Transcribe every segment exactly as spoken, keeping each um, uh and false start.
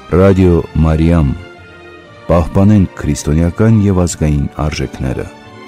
Ռադիո Մարիամ, պահպանենք քրիստոնեական և ազգային արժեքները։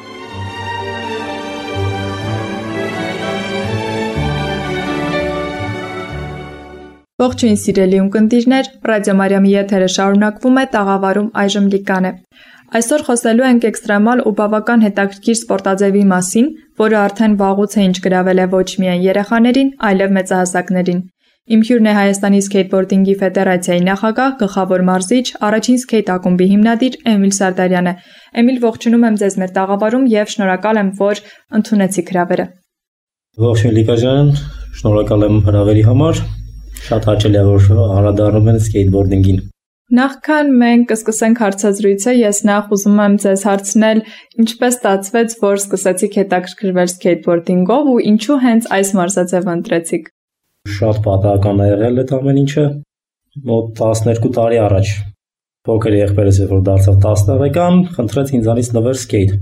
Ողջույն սիրելի ունկնդիրներ, Ռադիո Մարիամի եթերը շարունակվում է, տաղավարում այժմ Լիկան է։ Այսօր խոսելու ենք էքստրեմալ ու բավական հետաքրքիր սպորտաձևի մասին, որը արդեն վաղուց է ինչ գրավել է ոչ միայն երեխաներին, այլև մեծահասակներին։ Իմ հյուրն է Հայաստանի Սքեյթբորդինգի ֆեդերացիայի նախագահ, գլխավոր մարզիչ, առաջին սքեյթ ակումբի հիմնադիր Էմիլ Սարդարյանը։ Էմիլ, ողջունում եմ ձեզ մեր տաղավարում և շնորհակալ եմ, որ ընդունեցիք հրավերը։ Ողջույն Լիկա ջան, շնորհակալ եմ հրավերի համար։ Շատ հաճելի է, որ անդրադառնում են սքեյթբորդինգին։ Նախքան մենք սկսենք հարցազրույցը, ես նախ ուզում եմ ձեզ հարցնել, ինչպես ստացվեց, որ սկսեցիք հետաքրքրվել սքեյթբորդինգով ու ինչու հենց այս մարզաձևը ընտրեցիք։ Շատ պատահական է եղել այդ ամեն ինչը։ Մոտ տասներկու տարի առաջ փոքր եղբայրս, երբ որ դարձավ տասը տարեկան, խնդրեց ինձանից նվեր սկեյթ։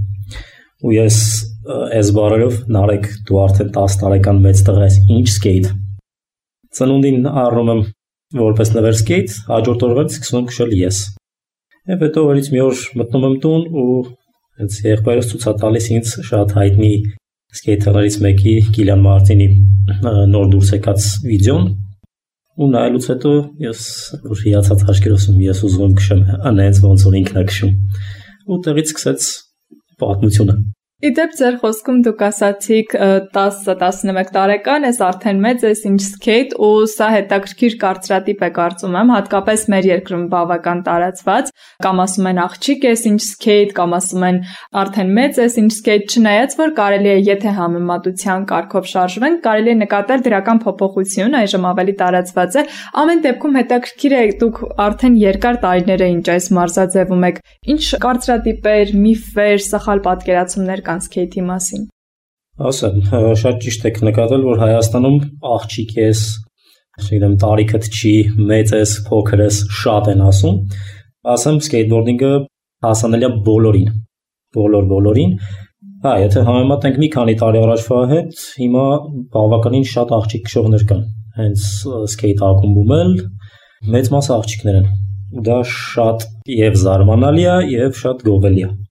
Ու ես այս բառերով նարեկ դու արդեն տասը տարեկան մեծ տղա ես, ինչ սկեյթ։ Ծնունդին առնում եմ որպես նվեր սկեյթ, հաջորդ օրվանից սկսում եմ քշել ես։ Եվ հետո օրից մի օր մտնում եմ տուն ու հենց եղբայրս ցույց է տալիս ինձ շատ հայտնի սկեյթերներից մեկի Կիլիան Մարտինի նոր դուրս եկած վիդեոն ու նայելուց հետո ես որ հիացած աչքերով ասում ես ուզում եմ քշեմ անենց ոնց որ ինքն է քշում ու տեղից սկսեց պատմությունը։ Իդեպ ձեր խոսքում դուք ասացիք տասը տասնմեկ տարեկան ես, արդեն մեծ ես, ինչ սկեյթ, ու սա հետաքրքիր կարծրատիպ է կարծում եմ, հատկապես մեր երկրում բավական տարածված, կամ ասում են աղջիկ ես, ինչ սկեյթ, կամ ասում են արդեն մեծ ես, ինչ սկեյթ, չնայած որ կարելի է, եթե համեմատության կարգով շարժվենք, կարելի է նկատել դրական փոփոխություն, այժմ ավելի տարածված է։ Ամեն դեպքում հետաքրքիր է, դուք արդեն երկար տարիներ է ինչ այս մարզաձևում եք, ինչ կարծրատիպեր, միֆեր, սխալ պատկերացումներ սքեյթի մասին։ Ասեմ, շատ ճիշտ եք նկատել, որ Հայաստանում աղջիկ ես, չգիտեմ, տարիքդ չի, մեծ ես, փոքր ես, շատ են ասում։ Ասեմ, սկեյթբորդինգը հասանելի է բոլորին, բոլոր բոլորին։ Հա, եթե համեմատենք մի քանի տարի առաջվա հետ, հիմա բավականին շատ աղջիկ քշողներ կան։ Հենց սկեյթ ակումբում էլ մեծ մասը աղջիկներ են։ Դա շատ եւ զարմանալի է, եւ շատ գովելի է։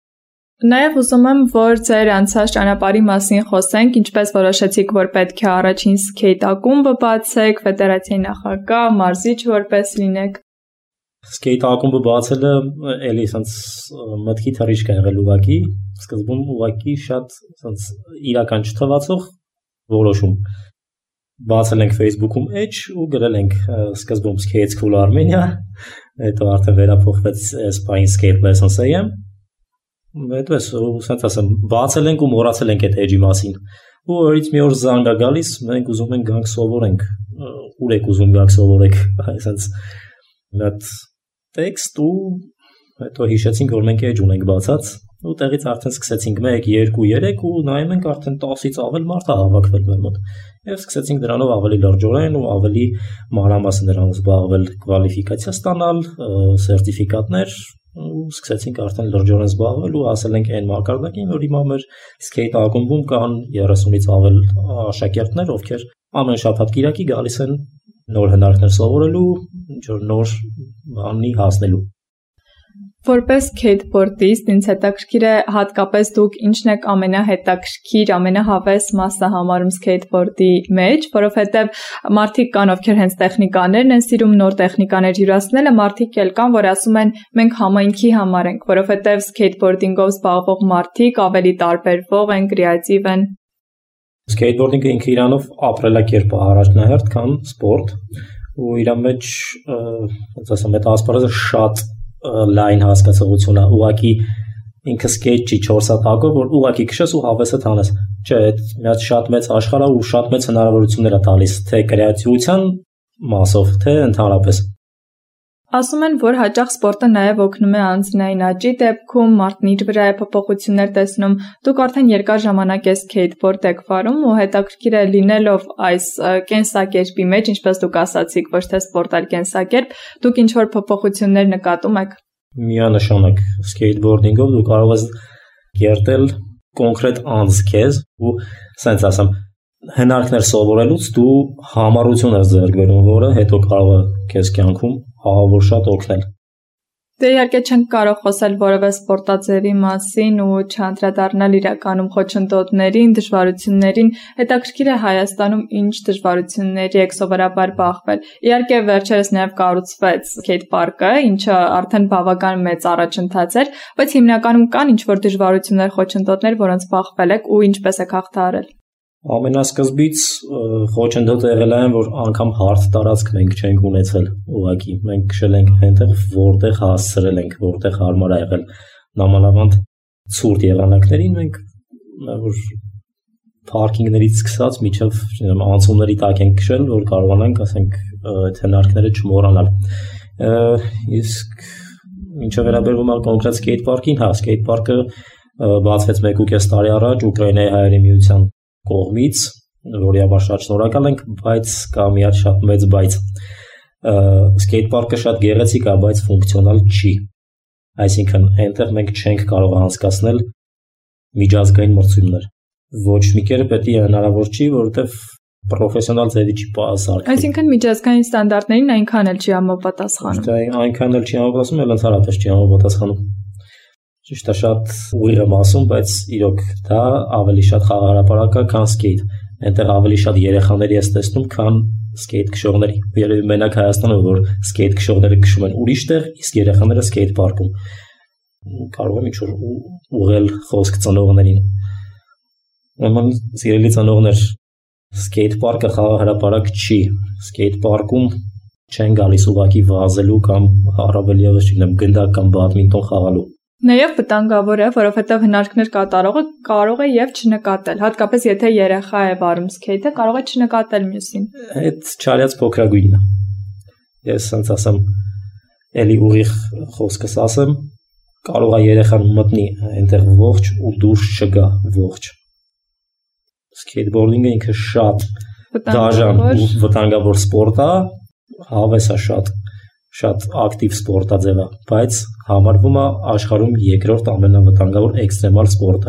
Նաև ուզում եմ, որ ձեր անցած ճանապարհի մասին խոսենք, ինչպես որոշեցիք, որ պետք է առաջին սկեյթ ակումբը բացեք, ֆեդերացիայի նախագահ, մարզիչ որպես լինեք։ Սկեյթ ակումբը բացելը էլի ասած մտքի թռիչք է եղել ուղակի, սկզբում ուղակի շատ ասած իրական չթվացող որոշում։ Բացել ենք Facebook-ում էջ ու գրել ենք սկզբում Skate School Armenia, հետո արդեն վերափոխվեց Spain Skate Lessons A M։ Հետո ես ուսած ասեմ, բացել ենք ու մոռացել ենք այդ էջի մասին։ Ու օրից մի օր զանգ է գալիս, մենք ուզում ենք գանք սովորենք։ Ուր եք ուզում գանք սովորեք, այսպես մատ տեքստ ու հետո հիշեցինք, որ մենք էջ ունենք բացած, ու տեղից արդեն սկսեցինք մեկ, երկու, երեք ու նայում ենք արդեն տասից ավել մարդ է հավաքվել մեր մոտ։ Եվ սկսեցինք դրանով ավելի լրջորեն ու ավելի մանրամասն դրանով զբաղվել, կվալիֆիկացիա ստանալ, սերտիֆիկատներ ու սկսեցինք արդեն լրջորեն զբաղվել ու ասել ենք այն մակարդակին, որ հիմա մեր սկեյթ ակումբում կան երեսունից ավել աշակերտներ, ովքեր ամեն շաբաթ կիրակի գալիս են նոր հնարքներ սովորելու, ինչ-որ նոր բանի հասնելու։ Որպես սքեյթբորդիստ ինձ հետաքրքիր է հատկապես դուք ինչն եք ամենահետաքրքիր, ամենահավես մասը համարում սքեյթբորդի մեջ, որովհետև մարդիկ կան, ովքեր հենց տեխնիկաներն են սիրում, նոր տեխնիկաներ յուրացնելը, մարդիկ էլ կան, որ ասում են մենք համայնքի համար ենք, որովհետև սքեյթբորդինգով զբաղվող մարդիկ ավելի տարբերվող են, կրեատիվ են։ Սքեյթբորդինգը ինքը իրանով ապրելակերպ է առաջնահերթ, քան սպորտ, ու իր մեջ, ոնց ասեմ, այդ ասպարեզը շատ լայն հասկացողություն է, ուղղակի ինքը սկեյթ չի չորս հատ հակով, որ ուղղակի քշես ու հավեսդ հանես։ Չէ, այդ մի շատ մեծ աշխարհ է ու շատ մեծ հնարավորություններ է տալիս, թե կրեատիվության մասով, թե ընդհանրապես։ Ասում են, որ հաճախ սպորտը նաև օգնում է անձնային աճի դեպքում, մարդն իր վրա է փոփոխություններ տեսնում։ Դուք արդեն երկար ժամանակ եք սքեյթբորդ եք վարում ու հետաքրքիր է լինելով այս կենսակերպի մեջ, ինչպես դուք ասացիք, ոչ թե սպորտալ կենսակերպ, դուք ինչ-որ փոփոխություններ նկատում եք։ Միանշանակ սքեյթբորդինգով դու կարող ես կերտել կոնկրետ անձ քեզ ու ասենց ասեմ հնարքներ սովորելուց դու համառություն ես ձեռք բերում, որը հետո կարող է քեզ կյանքում ահավոր շատ օգնել։ Դե իհարկե չենք կարող խոսել որևէ սպորտաձևի մասին ու չանդրադառնալ իրականում խոչընդոտներին, դժվարություններին, հետաքրքիր է Հայաստանում ինչ դժվարությունների եք սովորաբար բախվել։ Իհարկե վերջերս նաև կառուցվեց սկեյթ պարկը, ինչը արդեն բավական մեծ առաջընթաց էր, բայց հիմնականում կան ինչ-որ դժվարություններ, խոչընդոտներ, որոնց բախվել եք ու ինչպես եք հաղթահարել։ Ամենասկզբից խոչընդոտը եղել է այն, որ անգամ հարթ տարածք մենք չենք ունեցել ուղղակի։ Մենք քշել ենք այնտեղ, որտեղ հասցրել ենք, որտեղ հարմար է եղել։ Նամանավանդ ցուրտ եղանակներին մենք որ պարկինգներից սկսած մինչև անցումների տակ ենք քշել, որ կարողանանք, ասենք, այդ հնարքները չմոռանալ։ Իսկ ինչը վերաբերում է կոնկրետ սկեյթ պարկին, հա, սկեյթ պարկը բացվեց մեկ ու կես տարի առաջ Ուկրաինայի հայերի միության կողմից, որի համար շատ շնորհակալ ենք, բայց կա մի հատ շատ մեծ բայց։ Սկեյթ պարկը շատ գեղեցիկ է, բայց ֆունկցիոնալ չի։ Այսինքն, այնտեղ մենք չենք կարող անցկացնել միջազգային մրցույթներ։ Ոչ մի կերպ դա հնարավոր չի, որովհետև պրոֆեսիոնալ ձևի չի սարքվում։ Այսինքն միջազգային ստանդարտներին այնքան էլ չի համապատասխանում։ Այնքան էլ չի համապատասխանում, այլ ընդհանրապես չի համապատասխանում։ Ճիշտ է, շատ ուղիղ եմ ասում, բայց իրոք դա ավելի շատ խաղահարապարակ է, քան սկեյթ։ Այնտեղ ավելի շատ երեխաների ես տեսնում, քան սկեյթ քշողների։ Երևի մենակ Հայաստանում, որ սկեյթ քշողները քշում են ուրիշ տեղ, իսկ երեխաները սկեյթ պարկում։ Կարող եմ ինչ-որ ուղղել խոսք ծնողներին։ Ուրեմն, սիրելի ծնողներ, սկեյթ պարկը խաղահարապարակ չի։ Սկեյթ պարկում չեն գալիս ուղղակի վազելու կամ առավել ևս չգիտեմ գնդակ կամ բադմինտոն խաղալու։ Նաև վտանգավոր է, որովհետև հնարքներ կատարողը կարող է եւ չնկատել, հատկապես եթե երեխա է վարում սկեյթը, կարող է չնկատել մյուսին։ Այդ չարյաց փոքրագույնն է։ Ես ասենց ասեմ, էլի ուղիղ խոսքս ասեմ, կարող է երեխան մտնի այնտեղ ողջ ու դուրս չգա ողջ։ Սկեյթբորդինգը ինքը շատ դաժան ու վտանգավոր սպորտ է, հավես է շատ շատ ակտիվ սպորտաձև է, բայց համարվում է աշխարհում երկրորդ ամենավտանգավոր էքստրեմալ սպորտը։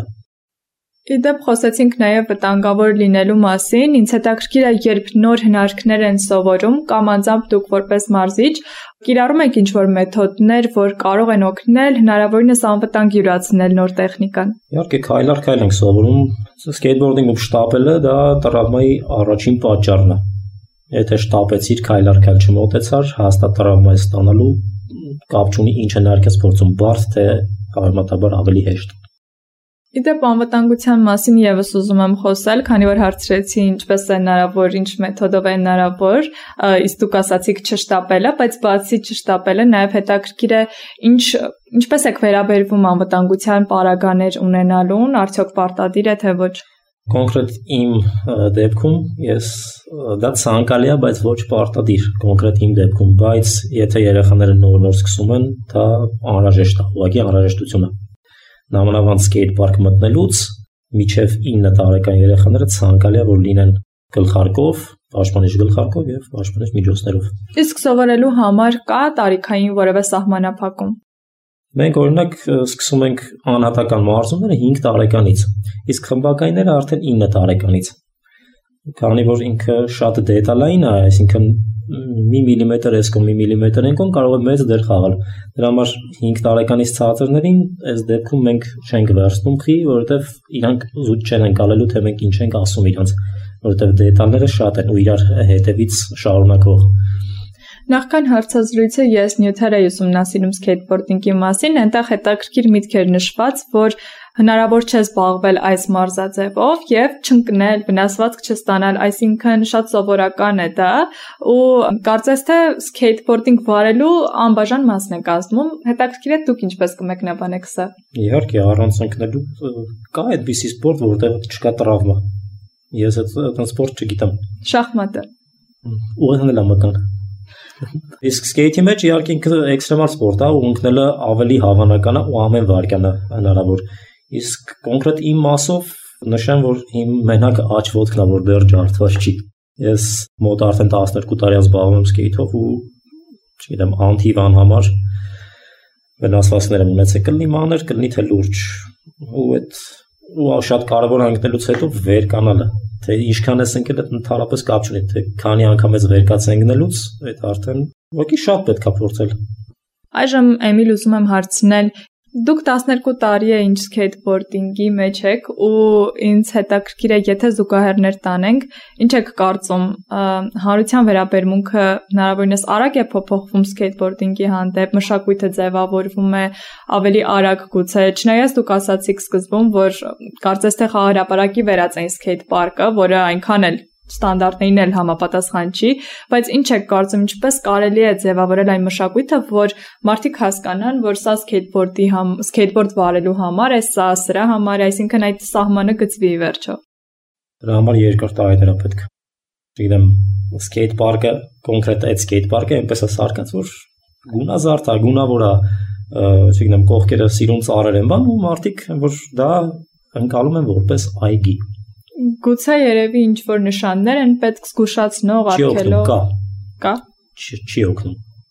Իդեպ խոսեցինք նաև վտանգավոր լինելու մասին, ինձ հետաքրքիր է, երբ նոր հնարքներ են սովորում կամ անձամբ դուք որպես մարզիչ կիրառում եք ինչ-որ մեթոդներ, որ կարող են օգնել հնարավորինս անվտանգ յուրացնել նոր տեխնիկան։ Իհարկե, քայլ առ քայլ ենք սովորում, սկեյթբորդինգում շտապելը դա տրավմայի առաջին պատճառն է։ Եթե շտապեցիր, քայլ առ քայլ չմոտեցար, հաստատ տրավմա ես ստանալու, կապ չունի ինչ հնարք ես փորձում, բարդ թե համեմատաբար ավելի հեշտ։ Իդեպ անվտանգության մասին եւս ուզում եմ խոսել, քանի որ հարցրեցի ինչպես է հնարավոր, ինչ մեթոդով է հնարավոր, իսկ դուք ասացիք չշտապելը, բայց բացի չշտապելը նաև հետաքրքիր է ինչ ինչպես եք վերաբերվում անվտանգության պարագաներ ունենալուն, արդյոք պարտադիր է թե ոչ։ Կոնկրետ իմ դեպքում ես դա ցանկալի է, բայց ոչ պարտադիր, կոնկրետ իմ դեպքում, բայց եթե երեխաները նոր-նոր սկսում են, դա անհրաժեշտ է, ուղղակի անհրաժեշտություն է։ Նամանավանդ սկեյթ պարկ մտնելուց մինչև ինը տարեկան երեխաները ցանկալի է, որ լինեն գլխարկով, պաշտպանիչ գլխարկով եւ պաշտպանիչ միջոցներով։ Իսկ սովորելու համար կա տարիքային որևէ սահմանափակում։ Մենք օրինակ սկսում ենք անհատական մարզումները հինգ տարեկանից, իսկ խմբակայինները արդեն ինը տարեկանից։ Քանի որ ինքը շատ դետալային է, այսինքն մի միլիմետր էսկոմ, մի միլիմետր ենկոն կարող է մեծ դեր խաղալ։ Դրա համար հինգ տարեկանից ցածրներին այս դեպքում մենք չենք վերցնում խի, որովհետև իրանք զուտ չեն ընկալելու, թե մենք ինչ ենք ասում իրանց, որովհետև դետալները շատ են ու իրար հետևից շարունակող։ Նախքան հարցազրույցը ես նյութեր էի ուսումնասիրում սկեյթբորդինգի մասին, այնտեղ հետաքրքիր միտք էր նշված, որ հնարավոր չէ զբաղվել այս մարզաձևով եւ չընկնել, վնասվածք չստանալ, այսինքն շատ սովորական է դա ու կարծես թե սկեյթբորդինգ վարելու անբաժան մասն է կազմում։ Հետաքրքիր է դուք ինչպես կմեկնաբանեք սա։ Իհարկե, առանց ընկնելու կա այդպիսի սպորտ, որտեղ չկա տրավմա։ Ես այդ սպորտ չգիտեմ։ Շախմատը։ Ուղղել եմ մտան։ Իսկ սկեյթի մեջ իհարկե ինքը էքստրեմալ սպորտ է, ու ընկնելը ավելի հավանական է ու ամեն վայրկյանը հնարավոր։ Իսկ կոնկրետ իմ մասով նշեմ, որ իմ մենակ աջ ոտքն է, որ դեռ ջարդված չի։ Ես մոտ արդեն տասներկու տարի զբաղվում եմ սկեյթով ու չգիտեմ, անթիվ անհամար վնասվածքներ եմ ունեցել, կլինի մանր, կլինի թե լուրջ։ Ու այդ ու շատ կարևոր է ընկնելուց հետո վեր կանալը, թե ինչքան ես ընկել, այդ ընդհանրապես կապ չունի, թե քանի անգամ ես վեր կաց ընկնելուց, այդ արդեն Ուղղակի շատ պետք է փորձել։ Այժմ Էմիլ ուզում եմ հարցնել, դուք տասներկու տարի է ինչ սկեյթբորդինգի մեջ եք ու ինձ հետաքրքիր է, եթե զուգահեռներ տանենք, ինչ եք կարծում, հանրության վերաբերմունքը հնարավորինս արագ է փոփոխվում սկեյթբորդինգի հանդեպ, մշակույթը ձևավորվում է ավելի արագ գուցե, չնայած դուք ասացիք սկզբում, որ կարծես թե խաղահրապարակի վերածեն սկեյթ պարկը, որը այնքան էլ ստանդարտներին էլ համապատասխան չի, բայց ինչ եք կարծում, ինչպես կարելի է ձևավորել այն մշակույթը, որ մարդիկ հասկանան, որ սա սկեյթբորդի համ, սկեյթբորդ վարելու համար է, սա սրա համար է, այսինքն այդ սահմանը գծվի վերջո։ Դրա համար երկար տարիներ է պետք։ Չգիտեմ, սկեյթ պարկը, կոնկրետ այդ սկեյթ պարկը այնպես է սարքած, որ գունազարդ է, գունավոր է, չգիտեմ, կողքերը սիրուն ծառեր են բան ու մարդիկ, որ դա ընկալում են որպես այգի։ Գուցե երևի ինչ-որ նշաններ են պետք զգուշացնող, արգելող։ Կա։ Կա։ Չի օգնում։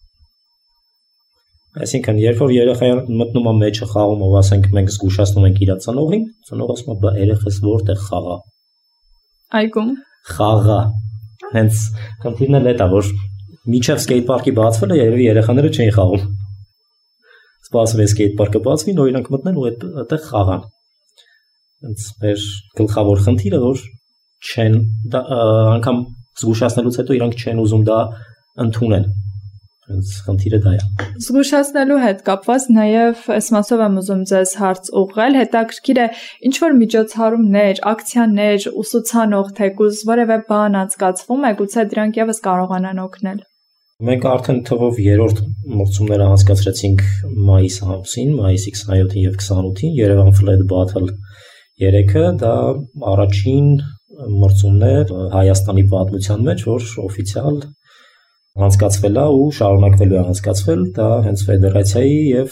Այսինքն, երբ որ երեխան մտնում է մեջը խաղում, ով ասենք մենք զգուշացնում ենք իր ծնողին, ծնողը ասում է, բա երեխաս որտեղ խաղա։ Այգում։ Խաղա։ Հենց խնդիրն էլ է, որ միջև սկեյթ պարկի բացվելը երևի երեխաները չէին խաղում։ Սպասում է սկեյթ պարկը բացվի, նոր իրանք մտնեն ու այդտեղ խաղան։ Հենց մեր գլխավոր խնդիրը, որ չեն անգամ զգուշացնելուց հետո իրանք չեն ուզում դա ընդունեն։ Հենց խնդիրը դա է։ Զգուշացնելու հետ կապված նաև այս մասով եմ ուզում ձեզ հարց ուղղել, հետաքրքիր է ինչ որ միջոցառումներ, ակցիաներ, ուսուցանող թեկուզ որևէ բան անցկացվում է, գուցե դրանք եւս կարողանան օգնել։ Մենք արդեն թվով երրորդ մրցումները անցկացրեցինք մայիս ամսին, մայիսի քսաներկուին եւ քսանութին, Երևան Flat Battle երեքը դա առաջին մրցումն է Հայաստանի պատմության մեջ, որ օֆիցիալ անցկացվել է ու շարունակվելու է անցկացվել, դա հենց ֆեդերացիայի եւ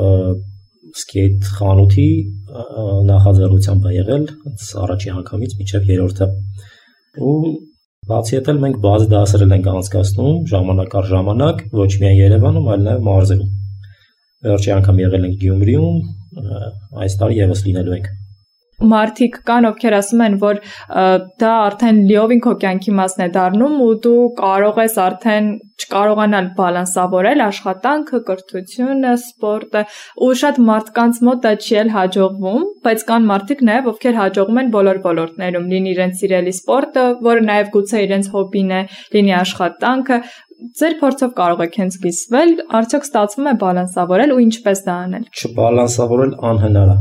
սկեյթ խանութի նախաձեռնությամբ է եղել, հենց առաջին անգամից մինչեւ երրորդը։ Ու բացի այդ մենք բաց դասեր ենք անցկացնում ժամանակ առ ժամանակ, ոչ միայն Երևանում, այլ նաեւ մարզերում։ Վերջի անգամ եղել ենք Գյումրիում, այս տարի եւս լինելու ենք։ Մարդիկ կան, ովքեր ասում են, որ դա արդեն լիովին քո կյանքի մասն է դառնում ու դու կարող ես արդեն չկարողանալ բալանսավորել աշխատանքը, կրթությունը, սպորտը ու շատ մարդկանց մոտ դա չի էլ հաջողվում, բայց կան մարդիկ նաև, ովքեր հաջողում են բոլոր ոլորտներում, լինի իրենց սիրելի սպորտը, որը նաև գուցե իրենց հոբին է, լինի աշխատանքը, ձեր փորձով կարող եք հենց կիսվել, արդյոք ստացվում է բալանսավորել ու ինչպես դա անել։ Չբալանսավորել անհնար է։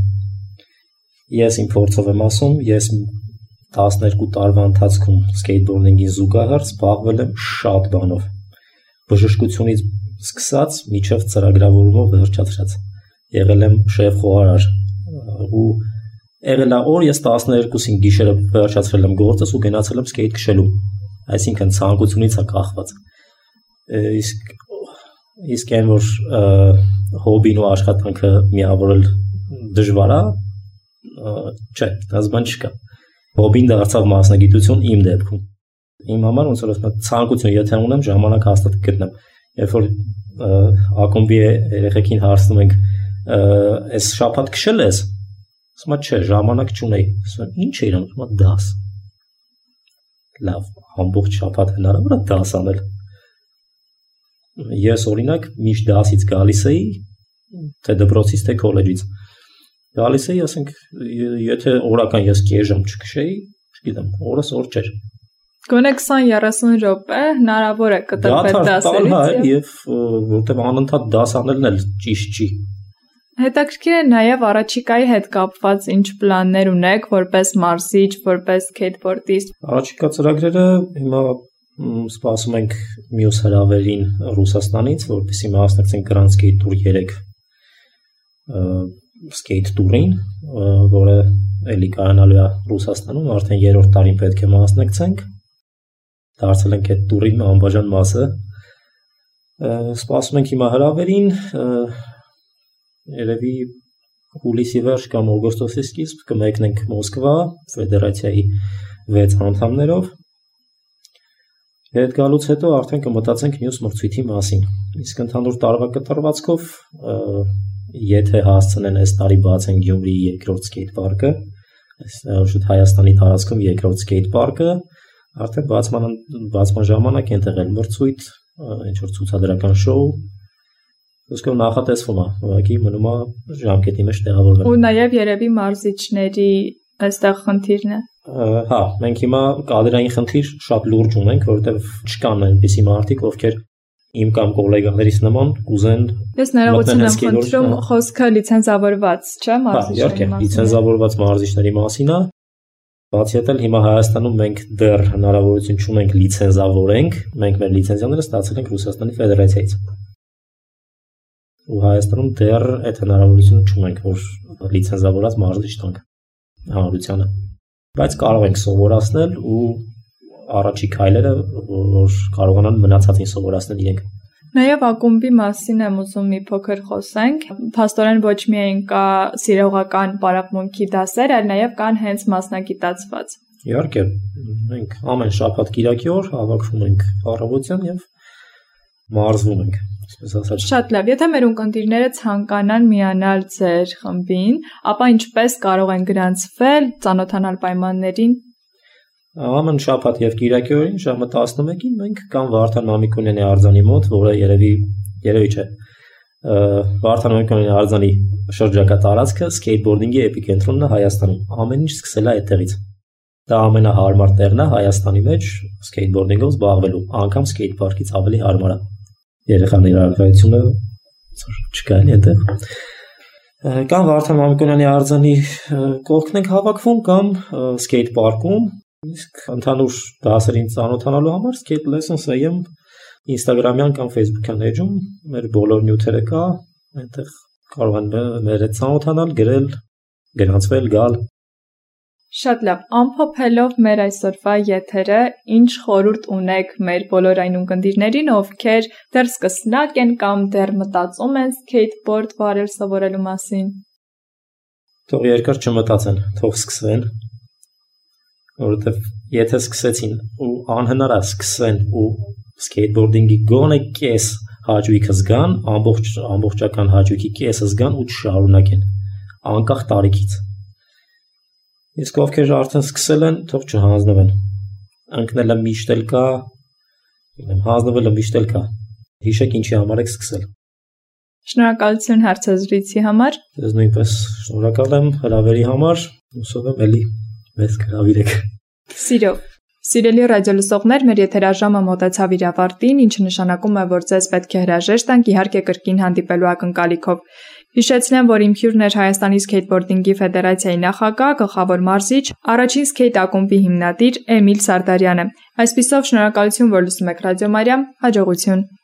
Ես իմ փորձով եմ ասում, ես տասներկու տարվա ընթացքում սկեյթբորդինգի զուգահեռ զբաղվել եմ շատ բանով։ Բժշկությունից սկսած մինչև ծրագրավորումով վերջացրած։ Եղել եմ շեֆ խոհարար ու եղել է օր ես տասներկուսին գիշերը վերջացրել եմ գործս ու գնացել եմ սկեյթ քշելու։ Այսինքն ցանկությունից է կախված։ Իսկ իսկ այն որ հոբին ու աշխատանքը միավորել դժվար է, չէ, դասբան չկա։ Հոբին դարձավ մասնագիտություն իմ դեպքում։ Իմ համար ոնց որ ասեմ, ցանկություն եթե ունեմ, ժամանակ հաստատ կգտնեմ։ Երբ որ ակումբի երեխեքին հարցնում ենք, այս շաբաթ քշել ես, ասում եմ, չէ, ժամանակ չունեի։ Ասում եմ, ինչ է իրան, ասում եմ, դաս։ Լավ, ամբողջ շաբաթ հնարավոր է դաս անել։ Ես օրինակ միշտ դասից գալիս էի, թե դպրոցից, թե քոլեջից։ Գալիս էի, ասենք, եթե օրական ես կես ժամ չքշեի, չգիտեմ, օրս օր չէր։ Գոնե քսան-երեսուն րոպե հնարավոր է կտրվել դասերից։ Դա եւ որտեղ անընդհատ դաս անելն էլ ճիշտ չի։ Հետաքրքիր է նաև առաջիկայի հետ կապված ինչ պլաններ ունեք, որպես մարզիչ, որպես սկեյթբորդիստ։ Առաջիկա ծրագրերը հիմա սպասում ենք մյուս հրավերին Ռուսաստանից, որպեսզի մասնակցենք Grand Skate Tour երեք սկեյթ տուրին, որը էլի կայանալու է Ռուսաստանում, արդեն երրորդ տարին պետք է մասնակցենք։ Դարձել ենք այդ տուրի անբաժան մասը։ Սպասում ենք հիմա հրավերին, երևի հուլիսի վերջ կամ օգոստոսի սկիզբ կմեկնենք Մոսկվա ֆեդերացիայի վեց անդամներով։ Հետ գալուց հետո արդեն կմտածենք մյուս մրցույթի մասին։ Իսկ ընդհանուր տարվա կտրվածքով եթե հասցնեն այս տարի բացեն Գյումրիի երկրորդ սկեյթ պարկը, շուտ Հայաստանի տարածքում երկրորդ սկեյթ պարկը, արդեն բացման բացման ժամանակ ենթեղել մրցույթ ինչ որ ցուցադրական շոու, ուսկում նախատեսվում է, ուղղակի մնում է ժամկետի մեջ տեղավորվել։ Ու նաև երևի մարզիչների այստեղ խնդիրն է։ Հա, մենք հիմա կադրային խնդիր շատ լուրջ ունենք, որովհետև չկան այնպիսի մարդիկ, ովքեր իմ կամ գոլեգաներից նման կուզեն։ Ես ներողություն եմ խնդրում, խոսքը լիցենզավորված, չէ՞, մարզիչների մասին։ Լիցենզավորված մարզիչների մասին է։ Բացի այդ, հիմա Հայաստանում մենք դեռ հնարավորություն չունենք լիցենզավորենք, մենք մեր լիցենզիաները ստացել ենք Ռուսաստանի Ֆեդերացիայից։ Ու Հայաստանում դեռ այդ հնարավորությունը չունենք, որ լիցենզավորած մարզիչ տանք հանրությանը։ Բայց կարող ենք սովորացնել ու առաջի քայլերը, որ կարողանան մնացածին սովորացնել իրենք։ Նաև ակումբի մասին եմ ուզում մի փոքր խոսենք։ Փաստորեն ոչ միայն կա սիրողական պարապմունքի դասեր, այլ նաև կան հենց մասնագիտացված։ Իհարկե, մենք ամեն շաբաթ կիրակի օր հավաքվում ենք առավոտյան եւ մարզվում ենք, այսպես ասած։ Շատ լավ, եթե մեր ունկնդիրները ցանկանան միանալ ձեր խմբին, ապա ինչպես կարող են գրանցվել, ծանոթանալ պայմաններին։ Ամեն շաբաթ եւ կիրակի օրին ժամը տասնմեկին մենք կամ Վարդան Մամիկոնյանի արձանի մոտ, որը երևի երևի չէ, Վարդան Մամիկոնյանի արձանի շրջակա տարածքը սկեյթբորդինգի էպիկենտրոնն է Հայաստանում։ Ամեն ինչ սկսել է այդտեղից։ Դա ամենահարմար տեղն է Հայաստանի մեջ սկեյթբորդինգով զբաղվելու, անգամ սկեյթ պարկից ավելի հարմար է։ Երեխաների առկայությունը չկա էլի այդտեղ։ Կամ Վարդան Մամիկոնյանի արձանի կողքն ենք հավաքվում, կամ սկեյթ պարկում։ Իսկ ընդհանուր դասերին ծանոթանալու համար Skate Lessons A M Instagram-յան կամ Facebook-յան էջում մեր բոլոր նյութերը կա, այնտեղ կարող են մեր հետ ծանոթանալ, գրել, գրանցվել, գալ։ Շատ լավ, ամփոփելով մեր այսօրվա եթերը, ինչ խորհուրդ ունեք մեր բոլոր այն ունկնդիրներին, ովքեր դեռ սկսնակ են կամ դեռ մտածում են skateboard վարել սովորելու մասին։ Թող երկար չմտածեն, թող սկսվեն։ Որովհետև եթե սկսեցին ու անհնար է սկսեն ու սկեյթբորդինգի գոնե կես հաճույքը զգան, ամբողջ ամբողջական հաճույքի կեսը զգան ու չշարունակեն անկախ տարիքից։ Իսկ ովքեր արդեն սկսել են, թող չհանձնվեն։ Ընկնելը միշտ էլ կա, հանձնվելը միշտ էլ կա։ Հիշեք ինչի համար եք սկսել։ Շնորհակալություն հարցազրույցի համար։ Ձեզ նույնպես շնորհակալ եմ հրավերի համար, հուսով եմ էլի մեզ կհրավիրեք։ Սիրով։ Սիրելի ռադիոլսողներ, մեր եթերաժամը մոտեցավ իր ավարտին, ինչը նշանակում է, որ ձեզ պետք է հրաժեշտ տանք, իհարկե կրկին հանդիպելու ակնկալիքով։ Հիշեցնեմ, որ իմ հյուրն էր Հայաստանի Սկեյթբորդինգի Ֆեդերացիայի նախագահ, գլխավոր մարզիչ, առաջին սկեյթ ակումբի հիմնադիր Էմիլ Սարդարյանը։ Այսպիսով շնորհակալություն, որ լսում եք Ռադիո Մարիամ, հաջողություն։